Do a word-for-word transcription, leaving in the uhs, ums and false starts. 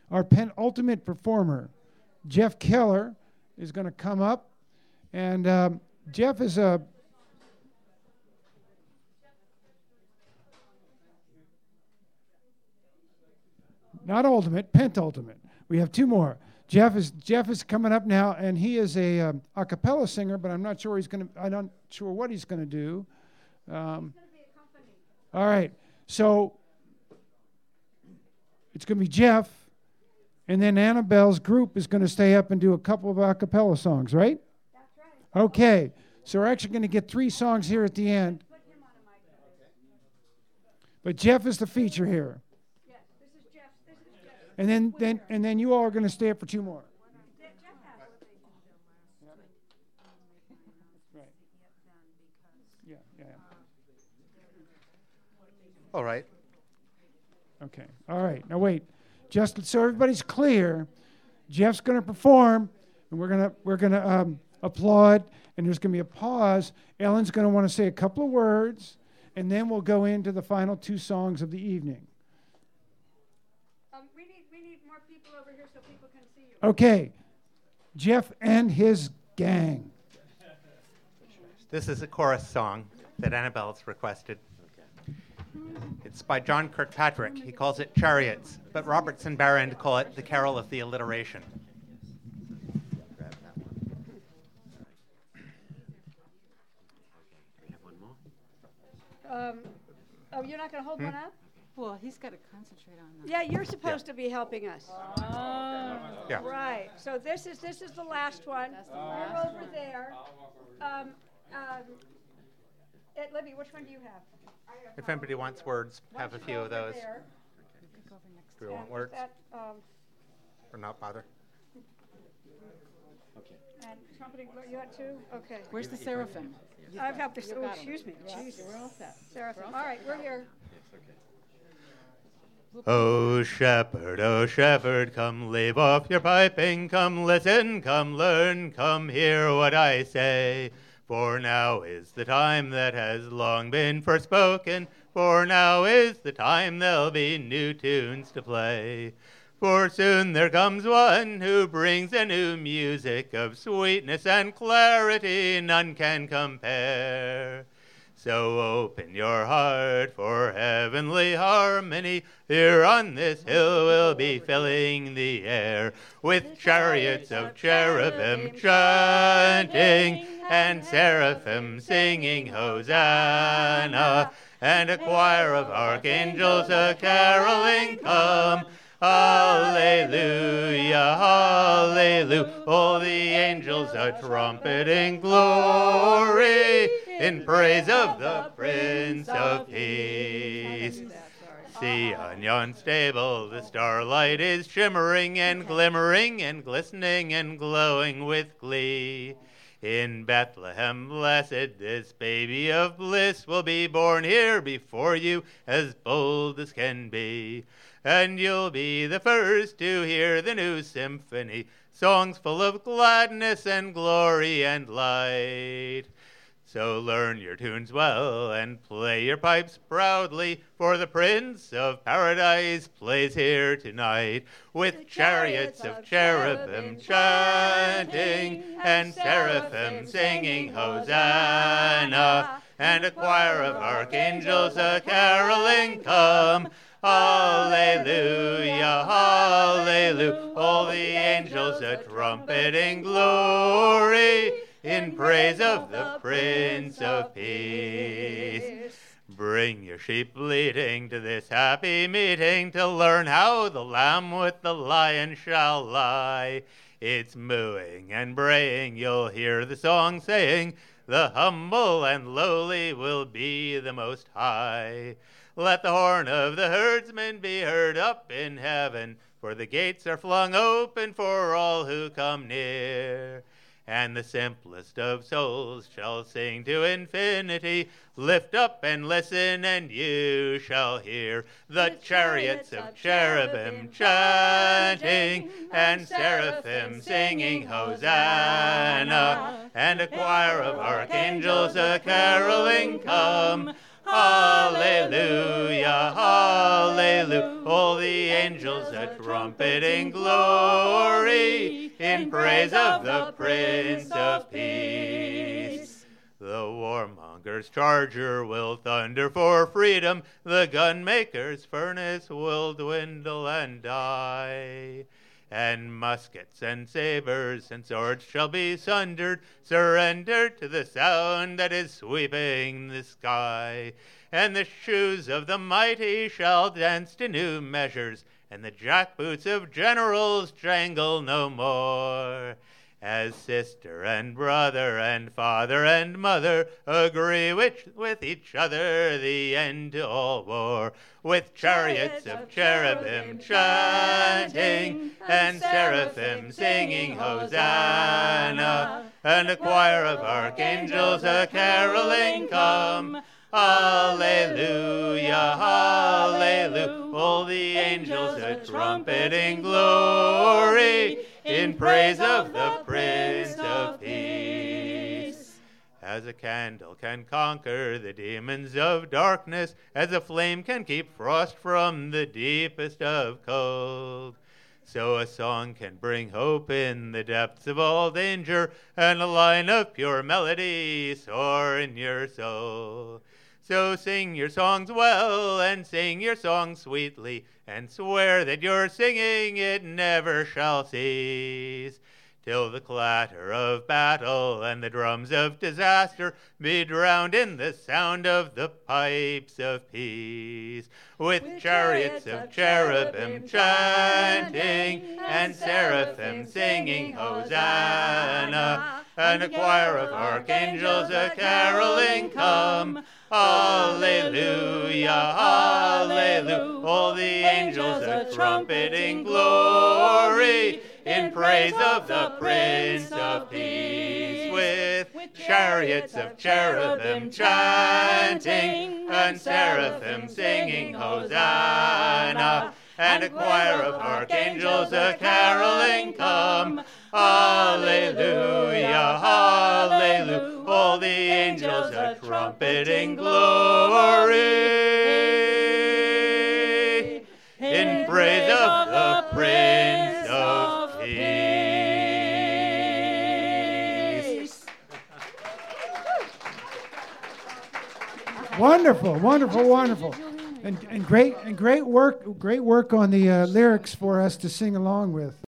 our penultimate performer, Jeff Keller, is going to come up. And um, Jeff is a... Not ultimate, pentultimate. We have two more. Jeff is Jeff is coming up now, and he is a um, a cappella singer, but I'm not sure he's going to. I'm not sure what he's going to do. Um, all right, so it's going to be Jeff, and then Annabelle's group is going to stay up and do a couple of a cappella songs, right? That's right. Okay, so we're actually going to get three songs here at the end. Put him on a mic. But Jeff is the feature here. Yes, this is Jeff. This is Jeff. And then, then, and then you all are going to stay up for two more. Jeff has what they did. Right. Yeah, yeah. All right. Okay. All right. Now wait. Just so everybody's clear, Jeff's going to perform, and we're going to we're going to um, applaud, and there's going to be a pause. Ellen's going to want to say a couple of words, and then we'll go into the final two songs of the evening. Um, we need we need more people over here so people can see you. Okay. Jeff and his gang. This is a chorus song that Annabelle's requested. It's by John Kirkpatrick. He calls it Chariots, but Robertson Barrand call it the Carol of the Alliteration. Um, oh, you're not going to hold Hmm? one up? Well, he's got to concentrate on that. Yeah, you're supposed to be helping us. Yeah. Right. So this is this is the last one. That's the You're last over one. there. Um, um, Ed, Libby, which one do you have? If anybody wants words, have a Why don't few you of go over those. there, You could go over next Do we to want and words that, um, or not bother? and trumpeting, you got two? Okay. Where's the seraphim? I've got this. You Oh, got 'em. excuse me. Yeah, Jesus. we're all set. Seraphim. We're all All set. right, we're here. O shepherd, O shepherd, come leave off your piping, come listen, come learn, come hear what I say. For now is the time that has long been forspoken, for now is the time there'll be new tunes to play. For soon there comes one who brings a new music of sweetness and clarity none can compare. So open your heart for heavenly harmony. Here on this hill we'll be filling the air with chariots of cherubim chanting and seraphim singing Hosanna and a choir of archangels a caroling come. Hallelujah, hallelujah, all the angels are trumpeting glory in praise of the Prince of Peace. See on yon stable the starlight is shimmering and glimmering and glistening and glowing with glee. In Bethlehem blessed this baby of bliss will be born here before you as bold as can be. And you'll be the first to hear the new symphony, songs full of gladness and glory and light. So learn your tunes well and play your pipes proudly, for the Prince of Paradise plays here tonight, with chariots of cherubim chanting and seraphim singing Hosanna, and a choir of archangels a caroling come. Hallelujah, hallelujah, all the angels a trumpeting glory in praise of the Prince of Peace. Bring your sheep bleating to this happy meeting to learn how the lamb with the lion shall lie. It's mooing and braying, you'll hear the song saying, the humble and lowly will be the most high. Let the horn of the herdsman be heard up in heaven, for the gates are flung open for all who come near. And the simplest of souls shall sing to infinity. Lift up and listen, and you shall hear the chariots of cherubim chanting, and seraphim singing Hosanna, and a choir of archangels a caroling come. Hallelujah, Hallelujah, hallelujah. All the angels are trumpeting glory in praise of the Prince of Peace. The warmonger's charger will thunder for freedom. The gunmaker's furnace will dwindle and die. And muskets and sabers and swords shall be sundered, surrendered to the sound that is sweeping the sky. And the shoes of the mighty shall dance to new measures, and the jackboots of generals jangle no more. As sister and brother and father and mother agree with, with each other the end to all war, with chariots of cherubim chanting and seraphim singing Hosanna, and a choir of archangels a caroling come. Hallelujah, hallelujah. All the angels are trumpeting glory in praise of the Prince of Peace. As a candle can conquer the demons of darkness, as a flame can keep frost from the deepest of cold, so a song can bring hope in the depths of all danger, and a line of pure melody soar in your soul. So sing your songs well, and sing your songs sweetly, and swear that your singing it never shall cease, till the clatter of battle and the drums of disaster be drowned in the sound of the pipes of peace. With, With chariots, chariots of cherubim chanting, and seraphim singing Hosanna, and a choir of archangels a caroling come. Hallelujah, hallelujah. All the angels are trumpeting glory in praise of the Prince of Peace. With chariots of cherubim chanting, and seraphim singing Hosanna, and a choir of archangels a caroling come. Hallelujah, hallelujah. All the angels are trumpeting glory in praise of the Prince of Peace. Wonderful, wonderful, wonderful. And, and great and great work great work on the uh, lyrics for us to sing along with.